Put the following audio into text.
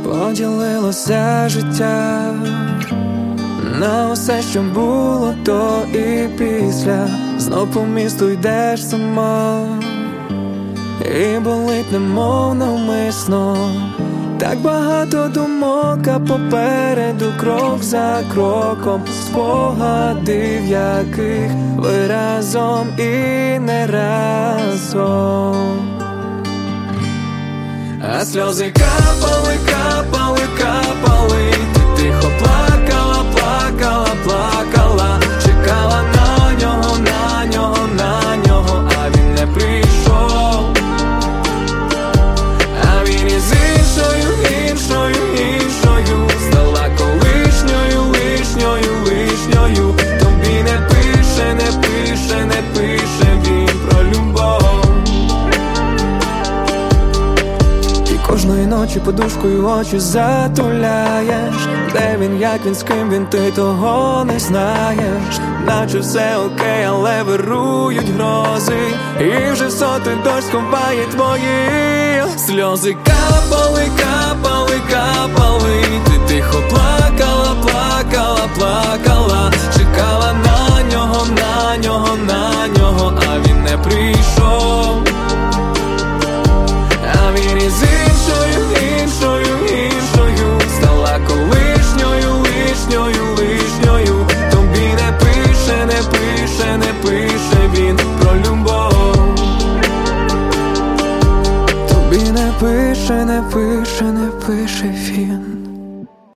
Поділилося життя на усе, що було до і після. Знов по місту йдеш сама, і болить немов навмисно. Так багато думок, а попереду крок за кроком спогадів, яких ви разом і не разом. А сльози капали, капали, капали. Ти тихо плакала, плакала, плакала. Чекала на нього, на нього, на нього, а він не прийшов. А він із іншою, іншою, іншою стала колишньою, лишньою, лишньою. Тобі не пише, не пише, не пише він про любов. Кожної ночі подушкою очі затуляєш. Де він, як він, з ким він, ти того не знаєш. Наче все окей, але вирують грози, і вже сотий дощ сховає твої сльози. Капали, капали, капали. Ти тихо плакала, плакала, плакала. Чекала на нього, на нього, на нього, а він не прийшов. А він із іншою, іншою, іншою стала колишньою, лишньою, лишньою. Тобі не пише, не пише, не пише він про любов. Тобі не пише, не пише, не пише він.